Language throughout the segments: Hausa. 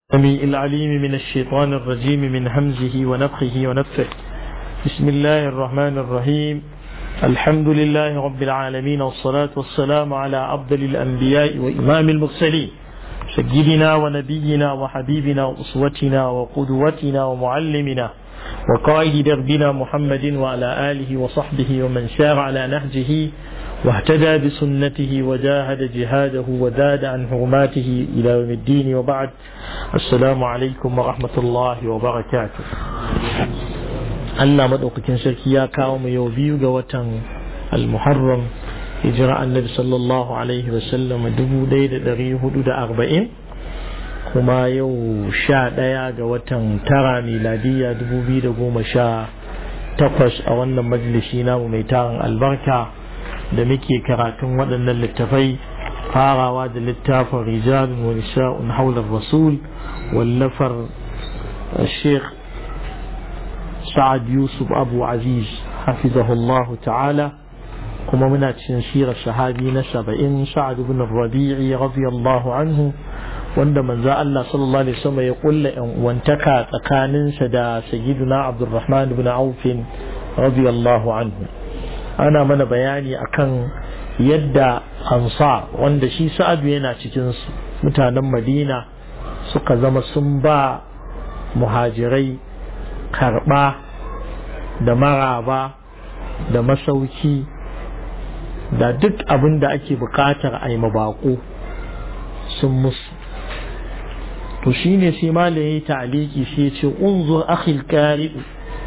السميع العليم من الشيطان الرجيم من همزه ونفخه ونفثه. بسم الله الرحمن الرحيم. الحمد لله رب العالمين، والصلاة والسلام على أفضل الأنبياء وإمام المرسلين سيدنا ونبينا وحبيبنا وأسوتنا وقدوتنا ومعلمنا وقائد دربنا محمد وعلى آله وصحبه ومن سار على نهجه واهتدى بسنته وجاهد جهاده وزاد عن حرماته إلى يوم الدين، وبعد. السلام عليكم ورحمة الله وبركاته. الله مدوقكين سركيا كاوم يوبيو غوتن المحرم هجرة النبي صلى الله عليه وسلم دبو ديد دري حدود 40 كما يو شا ديا غوتن ترى ميلادية 2018 a wannan majalisi namu mai tarin albarka da muke karatun waɗannan littafai, farawa da littafin rijalun wa nisa'un haular rasul wallafar Sheikh Sa'ad Yusuf Abu Aziz hafizahullahu ta'ala, kuma muna cikin sirar sahabi na 70 Sa'ad ibn Rabi'i radiyallahu anhu, wanda manzo Allah sallallahu alaihi wasallam ya kulla yan uwantaka tsakaninsa da sayyiduna Abdurrahman ibn Auf radiyallahu anhu. Ana mana bayani akan yadda Ansar, wanda shi Sa'ad yana cikin su, mutanen Madina suka zama sun ba muhajirai karba da maraba da masauki da duk abin da ake bukatar a yi mabako sun musu. To shine sai malamin ta'aliki sai ya ce unzur akhil qari'u,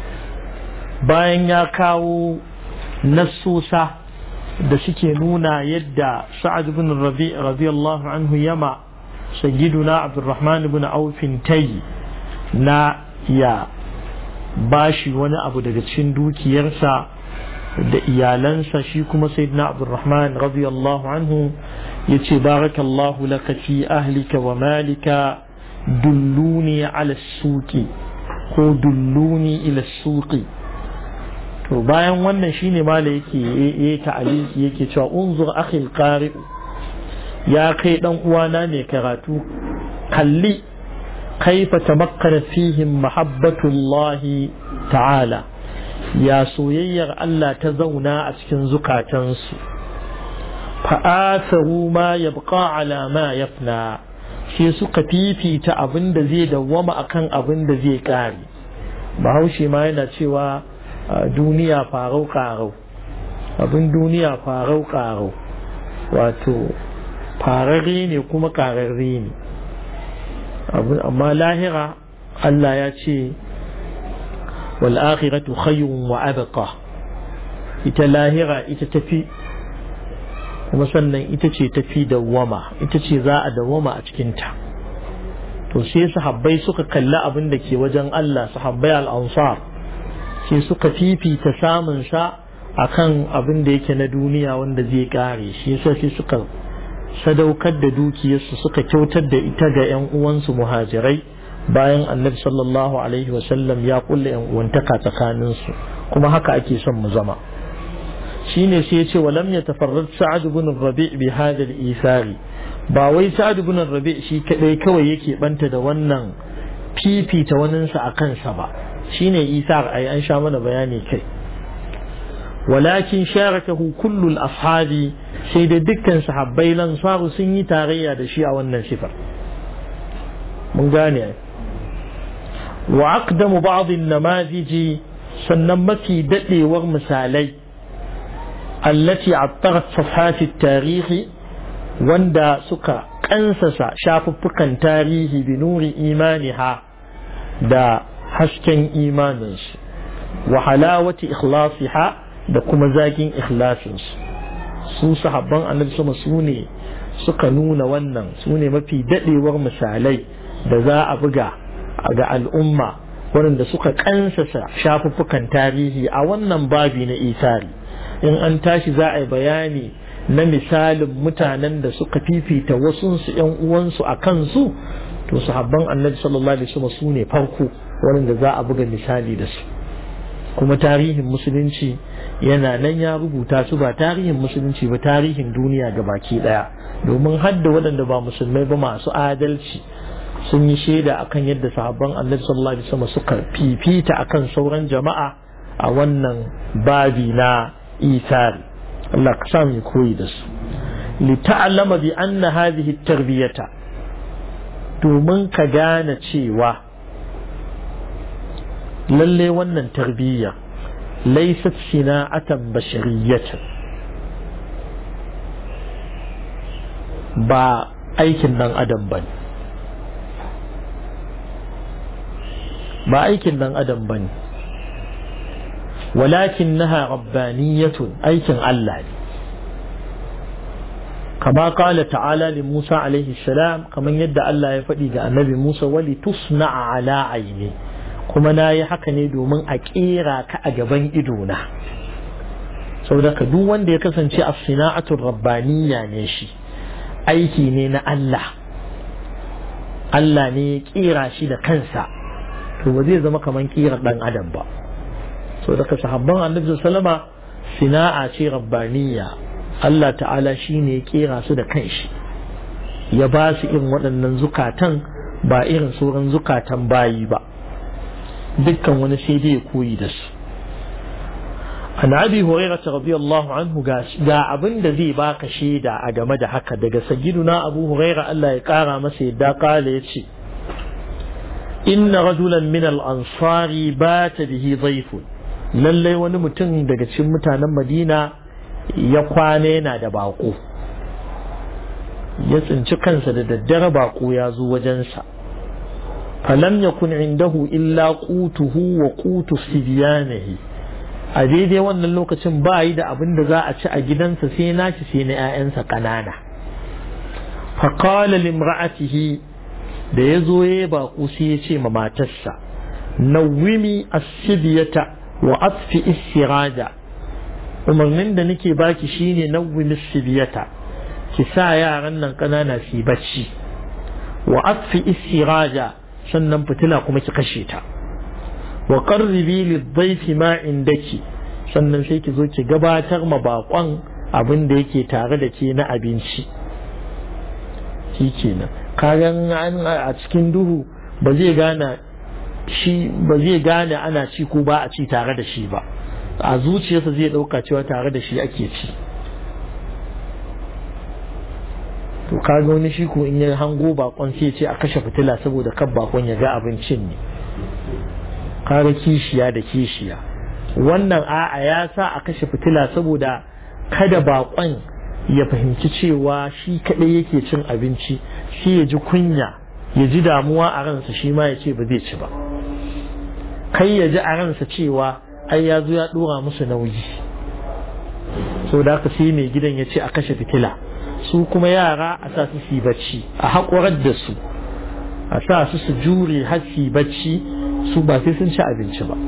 bayan ya kawo nassosa da suke nuna yadda Sa'ad ibn Rabi' radiyallahu anhu yama sayyiduna Abdurrahman ibn Auf tayi na ya bashi wani abu daga cikin dukiyarsa da iyalansa, shi kuma sayyidina Abdurrahman radiyallahu anhu yace barakallahu laka fi ahlika wa malika dulluni ala suqi ko dulluni ila suqi. To bayan wannan shine mala yake ta'aliki yake cewa unzur akhil qari', ya kai dan uwana ne karatu, kalli kaifa tamakkana fihim mahabbatullahi ta'ala, ya soyayyar Allah ta zauna a cikin zukatansu. Fa'atharu ma yabqa ala ma yafna, shi suka fifita abin da zai dawwama akan abin da zai kare. Bahaushe ma yana cewa duniya farau karau, abin duniya farau karau, wato fararre ne kuma kararre ne. Amma lahira Allah ya ce wal akhiratu khayrun wa abqa, ita lahira ita tafi, kuma sannan ita ce tafi dawwama, ita ce za a dawwama a cikinta. To sai sahabbai suka kalli abin da ke wajen Allah, sahabbai al-ansar sai suka fifita samun sa akan abin da yake na duniya wanda zai kare. Shi yasa sai suka sadaukar da dukiyarsu, suka kyautar da ita ga yan uwansu muhajirai bayan Annabi sallallahu alaihi wasallam ya kulle yan uwantaka tsakanin su, kuma haka ake son mu zama. Shine sai ya ce walam yatafarrad Sa'ad ibn Rabi' bi hadha al-ithari, ba wai Sa'ad ibn Rabi' shi kadai kawai yake banta da wannan fifita waninsa akan sa ba, shine isar ai an sha mana bayani kai. Walakin sharakahu kullu al-ashabi, sai da dukkan sahabbai lansaru sun yi tarayya da shi a wannan sifar. Mun gane ai. Wa aqdamu ba'd an-namaziji, sannan mafi dadewar misalai allati attarat safhat at-tarikh, wanda suka kansasa shafuffukan tarihi bi nuri imaniha, da hasken imaninsu, wa halawati ikhlasiha, da kuma zakin ikhlasinsu. Su sahabban Annabi sama su ne suka nuna wannan, su ne mafi dadewar misalai da za a buga ga al'umma waɗanda suka kansasa shafuffukan tarihi a wannan babi na isari. In an tashi za a yi bayani na misalin mutanen da suka fifita wasunsu ‘yan uwansu a kansu, to sahabban Annabi sallallahu alaihi wasallam su ne farko wanda za a buga misali da su. Kuma tarihin musulunci yana nan ya rubuta su, ba tarihin musulunci ba, tarihin duniya ga baki daya, domin hadda waɗanda ba musulmai ba masu adalci sun yi shaida akan yadda sahabban annabi sallallahu alaihi wasallam suka fifita akan sauran jama'a a wannan babi na isari. Allah ka sa mu koyi da su. Li ta'lama bi anna hadhihi at-tarbiyata, domin ka gane cewa lalle wannan tarbiyya laysat sina'atan bashariyatan, ba aikin dan adam bane, ba aikin dan adam bane, walakinnaha rabbaniyatun, aikin Allah ne. kama qala ta'ala li Musa alaihi salam, kaman yadda Allah ya faɗi ga annabi Musa, wali tusna'a ala aini, kuma nayi haka ne domin a kera ka a gaban idona. saboda ka duk wanda ya kasance as-sina'atul rabbaniyya ne shi, aiki ne na Allah, Allah ne ya kera shi da kansa, to ba zai zama kaman kera dan adam ba. saboda ka sahabban annabi sallama sina'a ce rabbaniyya, Allah ta'ala shi ne ya kera su da kanshi, ya ba su irin waɗannan zukatan, ba irin sauran zukatan bayi ba, dukkan wani sai dai koyi da su. an abi hurairah radiyallahu anhu, ga abin da zai baka shaida a game da haka daga sayyiduna abu hurairah, Allah ya kara masa yadda, kala yace inna rajulan min al-ansari bata bihi dhayfun, lallai wani mutum daga cikin mutanen Madina ya kwana yana da bako, ya tsinci kansa da daddare bako ya zo wajensa. falam yakun indahu illa qutuhu wa qutu sibyanihi, a daidai wannan lokacin ba yi da abin da za a ci a gidansa sai naci sai na 'ya'yansa ƙanana. faqala limra'atihi, da ya zo ya bako sai ya ce ma matarsa, nawwimi as-sibyata wa atfi is-siraja, umarnin da nake baki shine nawwimi as-sibyata, ki sa yaran nan kanana su bacci, wa atfi is-siraja, sannan fitila kuma ki kashe ta, wa qarribi lidh-dhayfi ma indaki, sannan sai ki zo ki gabatar ma bakon abin da yake tare da ke na abinci. shikenan kagan a cikin duhu ba zai gane ana ci ko ba a ci tare da shi ba, a zuciyarsa zai dauka cewa tare da shi ake ci. to kaga wani shi ko in ya hango bakon sai ce a kashe fitila saboda kan bakon ya ga abincin ne. kaga kishiya da kishiya, wannan a'a ya sa a kashe fitila saboda kada bakon ya fahimci cewa shi kadai yake cin abinci, shi ya ji kunya, ya ji damuwa a ransa, shi ma ya ce ba zai ci ba, kai ya ji a ransa cewa ai ya zo ya dora musu nauyi. so da haka sai mai gidan ya ce a kashe fitila, su kuma yara a sa su bacci, a haƙurar da su, a sa su jure har su bacci, su ba sai sun ci abinci ba.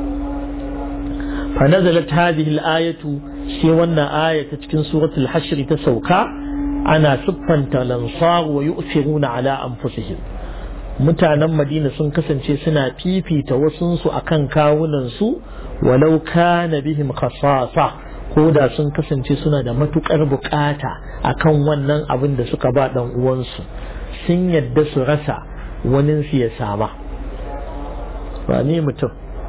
fa nazalat hadhihi al-ayatu, sai wannan aya ta cikin suratul hashr ta sauka, ana siffanta lansar wa yu'thiruna ala anfusihim, mutanen Madina sun kasance suna fifita wasunsu akan kawunan su, walau kana bihim khasasa, ko da sun kasance suna da matukar bukata akan wannan abin da suka ba dan uwansu, sun yadda su rasa wani su ya sama. ba ne mutum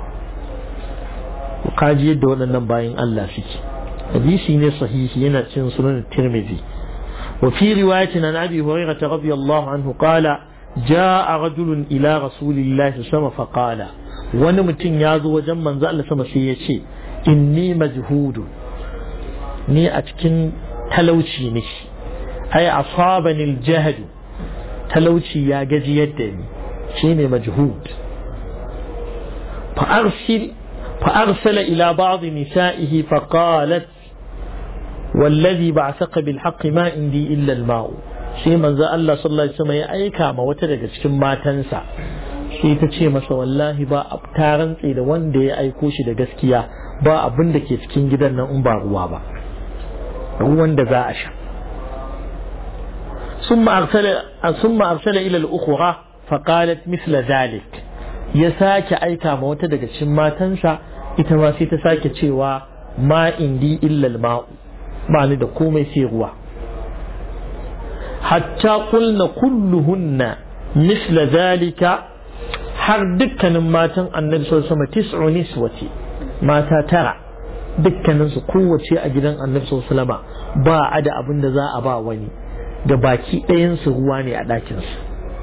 kaji yadda waɗannan bayan Allah suke. hadisi ne sahihi, yana cikin sunan Tirmidhi. wa fi riwayatin an Abi Hurairah radiyallahu anhu qala jaa rajulun ila rasulillahi sallallahu alaihi wasallam faqala, wani mutum ya zo wajen manzo Allah sama sai ya ce, inni majhudun, ni a cikin talauci ne, ai asabani aljahd, talauci ya gaji yadda ni, shine majhud. فأرسل إلى بعض نسائه فقالت والذي بعثك بالحق ما عندي إلا الماء. sai manzo Allah sallallahu alaihi wasallam ya aika ma wata daga cikin matansa, sai ta ce masa wallahi ba ta rantse da wanda ya aiko shi da gaskiya, ba abin da ke cikin gidan nan in ba ruwa ba, ruwan da za a sha. ثم أرسل إلى الأخرى فقالت مثل ذلك, ya sake aika ma wata daga cikin matansa, ita ma sai ta sake cewa ma indi illa al-ma'u, ba ni da komai sai ruwa. hatta qulna kulluhunna, misla zalika har dukkanin matan annabi sallallahu alaihi wasallam tis'u niswati mata tara dukkanin su kowace a gidan annabi sallallahu alaihi wasallam ba a da abin da za a ba wani da baki ɗayan su ruwa ne a ɗakin su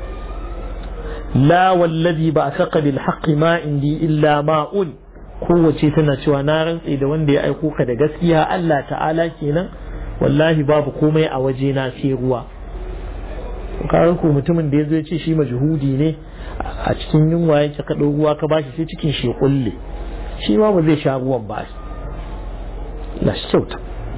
la wallazi ba'athaqa bil haqqi ma indi illa ma'un kowace tana cewa na rantse da wanda ya aiko ka da gaskiya Allah ta'ala kenan wallahi babu komai a waje na sai ruwa karan ko mutumin da yazo ya ce shi majhudi ne a cikin yunwa yake ka ruwa ka bashi sai cikin shi kulle shi ma ba zai sha ruwan ba la shauta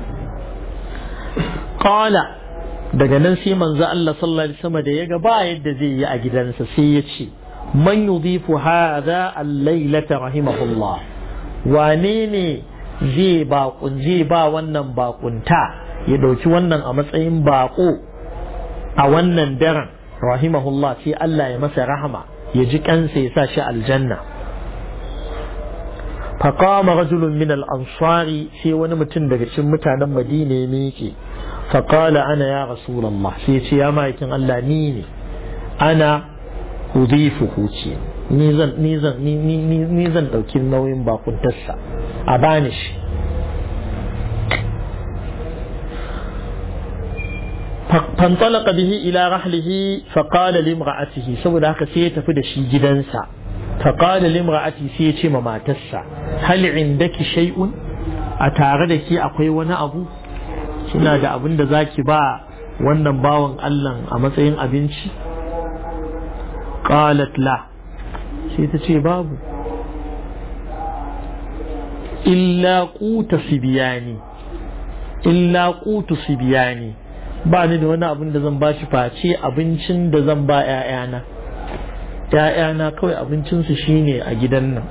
qala daga nan sai manzo Allah sallallahu alaihi wasallam da yaga ba yadda zai yi a gidansa sai ya ce man yudhifu hadha al-lailata rahimahullah wane ne zai ba wannan bakunta ya dauki wannan a matsayin bako a wannan daren rahimahullah sai Allah ya masa rahama ya ji kansa ya sa shi aljanna faqama rajulun min al-ansari sai wani mutum daga cikin mutanen Madina ne yake faqala ana ya rasulullah sai ce ya maikin Allah ni ne ana udifuhu ce ni zan dauki nauyin bakuntarsa a bani shi فانطلق به إلى رحله فقال لامرأته سوى هكا سيتفي دشي جدنسا فقال لامرأته سيتي ما تسا هل عندك شيء أتاردك أقوي وانا أبو kina da abin da zaki ba wannan bawan Allah a matsayin abinci qalat la sai ta ce babu illa qutu sibiyani ba ni da wani abin da zan bashi face abincin da zan ba ƴaƴana kawai abincin su shine a gidan nan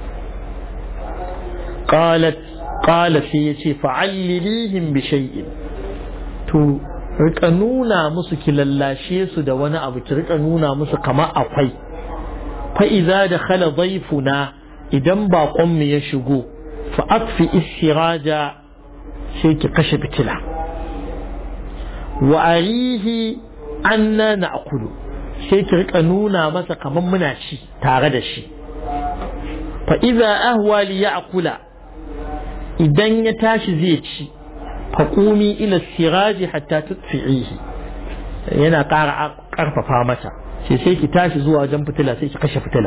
qala sai yace fa'allilihim bi shay'in to rika nuna musu ki lallashe su da wani abu ki rika nuna musu kamar akwai fa idza dakhala dhayfuna idan baƙon mu ya shigo fa akfi istiraja sai ki kashe fitila wa arihi anna na'kulu sai ki rika nuna masa kamar muna ci tare da shi fa idza ahwa li ya'kula idan ya tashi zai ci faƙumi ila siraji hatta tutfi'ihi yana ƙara ƙarfafa mata sai ki tashi zuwa wajen fitila sai ki kashe fitila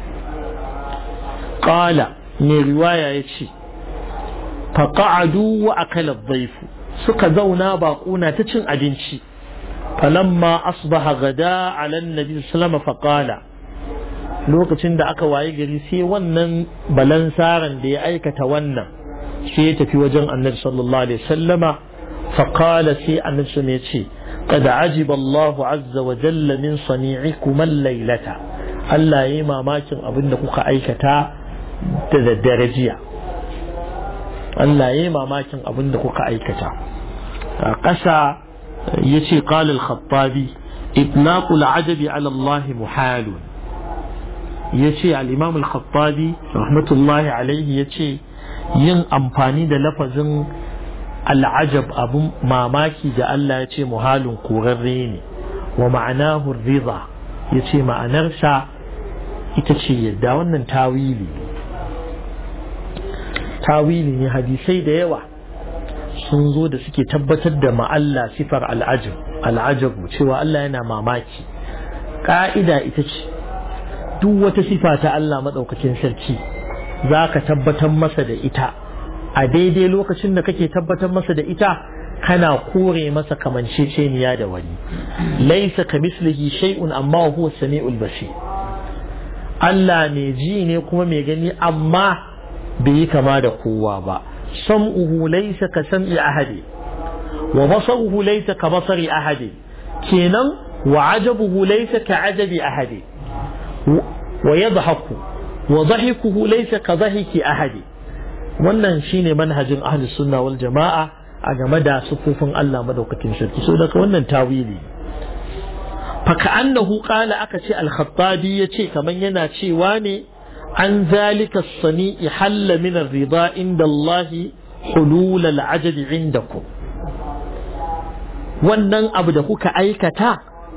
qala mai riwaya yace faqa'adu wa akala dhayfu suka zauna baƙuna ta cin abinci falamma asbaha gada ala annabi sallallahu faqala lokacin da aka waye gari sai wannan balansaran da ya aikata wannan sai ya tafi wajen annabi sallallahu alaihi wasallama faqala sai annabi sun yace qad ajiba Allahu azza wa jalla min sani'ikum al-lailata Allah yayi mamakin abin da kuka aikata da daddare jiya Allah yayi mamakin abin da kuka aikata a ƙasa yace qala al-khattabi itlaq al-ajabi ala Allah muhal yace al-imam al-khattabi rahmatullahi alayhi yace yin amfani da lafazin al'ajab abun mamaki da Allah ya ce muhalin korarre ne wa ma'anahu riza ya ce ma'anarsa ita ce yadda wannan tawili ne hadisai da yawa sun zo da suke tabbatar da ma'alla sifar al'ajabu cewa Allah yana mamaki ƙa'ida ita ce duk wata sifa ta Allah maɗaukakin sarki za ka tabbatar masa da ita a daidai lokacin da kake tabbatar masa da ita kana kore masa kamanceceniya da wani laisa kamislihi shay'un amma huwa sami'ul basir Allah mai ji ne kuma mai gani amma bai yi kama da kowa ba sam'uhu laysa ka sam'i ahadi wa basaruhu laysa ka basari ahadi kenan wa ajabuhu laysa ka ajabi ahadi wa yadhaku wa dhahikuhu laysa ka dhahiki ahadi wannan shine manhajin ahlus sunna wal jamaa a game da sufufin Allah madaukakin sarki so daga wannan tawili fa ka'annahu qala aka ce al-khattabi yace kaman yana cewa ne an zalika as-sani'i halla min ar-ridha inda Allah hulul al-ajab indakum wannan abu da kuka aikata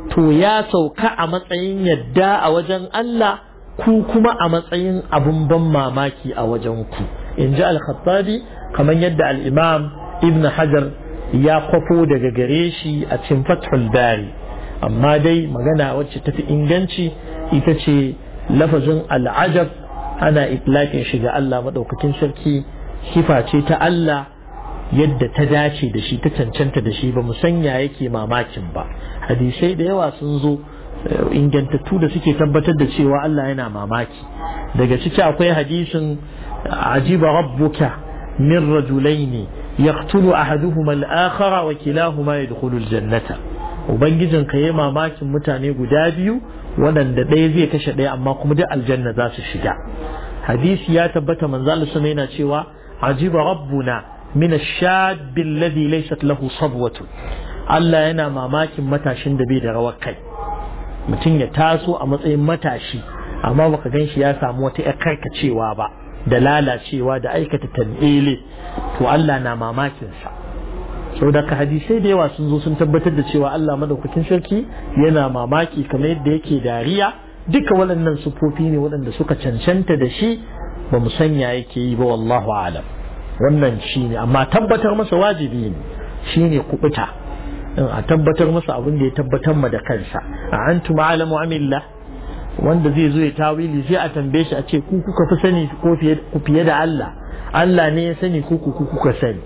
to ya sauka a matsayin yadda a wajen Allah ku kuma a matsayin abun ban mamaki a wajen ku in ji al-Khattabi kamar yadda al-Imam Ibn Hajar ya kwafo daga gare shi a cikin Fathul Bari amma dai magana wacce tafi inganci ita ce lafazin al'ajab ana itlaqin shi ga Allah madaukakin sarki sifa ce ta Allah yadda ta dace da shi ta cancanta da shi ba mu sanya yake mamakin ba hadisai da yawa sun zo ingantattu da suke tabbatar da cewa Allah yana mamaki daga ciki akwai hadisin ajiba rabbuka min rajulaini yaqtulu ahaduhuma al-akhara wa kilahuma yadkhulu al-jannata ubangijin ka yayi mamakin mutane guda biyu waɗanda ɗaya zai kashe ɗaya amma kuma duk aljanna za su shiga hadisi ya tabbata manzo Allah sama yana cewa ajiba rabbuna min ash-shab alladhi laysat lahu sabwatu Allah yana mamakin matashin da bai da rawar kai mutum ya taso a matsayin matashi amma baka gan shi ya samu wata ƴar karkacewa ba da lalacewa da aikata tan'ile to Allah na mamakin sa saboda ka hadisai da yawa sun zo sun tabbatar da cewa Allah madaukakin sarki yana mamaki kamar yadda yake dariya duka waɗannan sufofi ne waɗanda suka cancanta da shi ba mu sanya yake yi ba wallahu alam wannan shine amma tabbatar masa wajibi ne shine kubuta a tabbatar masa abin da ya tabbatar ma da kansa a antum alamu amillah wanda zai zo ya tawili sai a tambaye shi a ce ku kuka fi sani ko fiye da Allah Allah ne ya sani ku kuka sani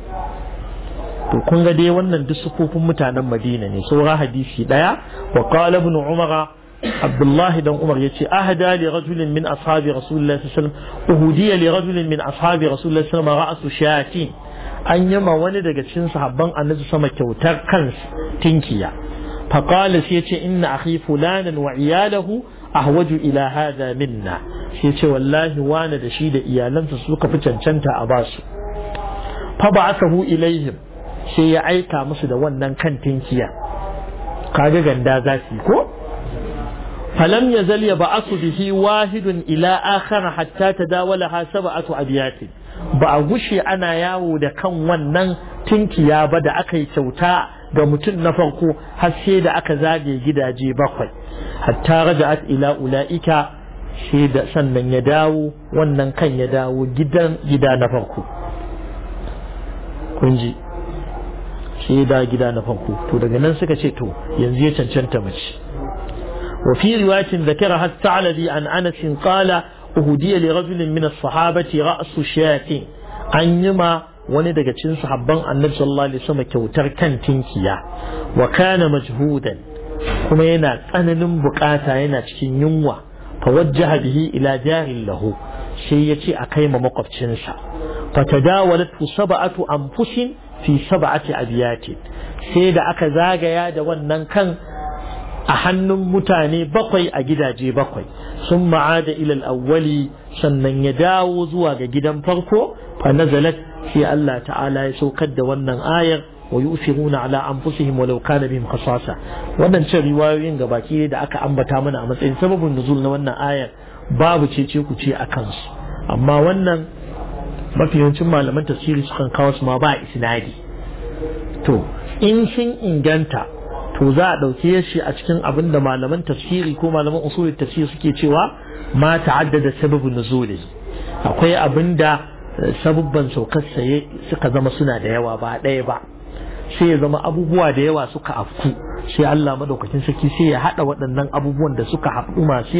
to kun ga dai wannan duk sufofin mutanen Madina ne saura hadisi daya wa qala ibn Umar Abdullah dan Umar yace ahda li rajulin min ashabi Rasulullah sallallahu alaihi wasallam uhudiya li rajulin min ashabi Rasulullah sallallahu alaihi wasallam ra'su shatin an yama wani daga cikin sahabban Annabi sama kyautar kansa tinkiya fa qala sai yace inna akhi fulanan wa iyalahu ahwaju ila hada minna sai yace wallahi wani da shi da iyalansa suka fi cancanta a basu fa ba'athahu ilaihim sai ya aika musu da wannan kan tinkiya kaga ganda zasu ko falam yazal yab'athu bihi wahidun ila akhar hatta tadawalaha sab'atu abiyat ba a gushe ana yawo da kan wannan tinkiya ba da aka yi kyauta ga mutum na farko har sai da aka zage gidaje bakwai hatta raja'at ila ulaika sai da sannan ya dawo wannan kan ya dawo gida na farko kun ji sai da gida na farko to daga nan suka ce to yanzu ya cancanta mace wa fi riwayatin zakaraha at-Ta'labi an Anas qala uhudiya li rajulin min as-sahabati ra'su shatin an yima wani daga cikin sahabban Annabi sallallahu alaihi wasallam kyautar kan tinkiya wa kana majhudan kuma yana tsananin bukata yana cikin yunwa fa wajjaha bihi ila jarin lahu sai yace a kai ma makwabcinsa fa tadawalat sab'atu anfusin fi sab'ati abiyati sai da aka zagaya da wannan kan a hannun mutane bakwai a gidaje bakwai sun ma'ada ila al-awwali sannan ya dawo zuwa ga gidan farko fa nazalat sai Allah ta'ala ya saukar da wannan ayar wa yusiruna ala anfusihim walau kana bihim khasasa wannan cin riwayoyin gabaki da aka ambata mana a matsayin sababin nuzul na wannan ayar babu cece ku ce akan su amma wannan mafi yawancin malaman tafsiri sukan kawo su ma ba isnadi to in sun inganta to za a ɗauke shi a cikin abin da malaman tafsiri ko malaman usulul tafsir suke cewa ma ta'addada sababun nuzuli akwai abin da sababban saukar saye suka zama suna da yawa ba ɗaya ba sai ya zama abubuwa da yawa suka afku sai Allah madaukakin sarki sai ya hada waɗannan abubuwan da suka afku masu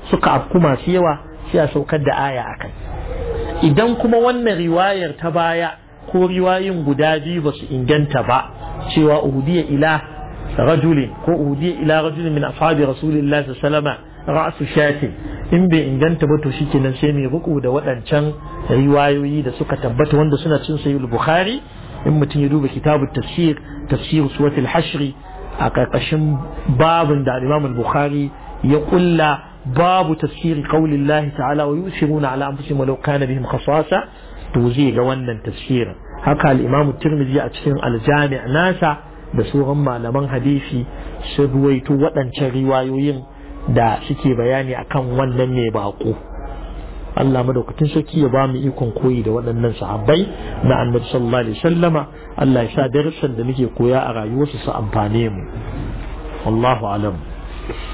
yawa sai a saukar da aya akai idan kuma wannan riwayar ta baya ko riwayoyin guda biyu ba su inganta ba cewa uhudiya ila rajulin ko uhudiya ila rajulin min ashabi rasulillahi sallallahu alaihi wasallam ra'su shatin in bai inganta ba to shikenan sai mai ruku da waɗancan riwayoyi da suka tabbata wanda suna cin sahih al-bukhari in mutum ya duba kitabut tafsir surat al-hashr a karkashin babin da Imam al-Bukhari ya kulla babu tafsir qaulillahi ta'ala wa yusiruna ala anfusihim walau kana bihim khasasa to zai ga wannan tafsirin haka al-Imam Tirmidhi a cikin al-Jami' nasa da sauran malaman hadisi sun ruwaito waɗancan riwayoyin da suke bayani akan wannan mai bako Allah madaukakin sarki ya ba mu ikon koyi da waɗannan sahabbai na Annabi sallallahu alaihi wasallama Allah ya sa darussan da muke koya a rayuwarsu su amfane mu wallahu alam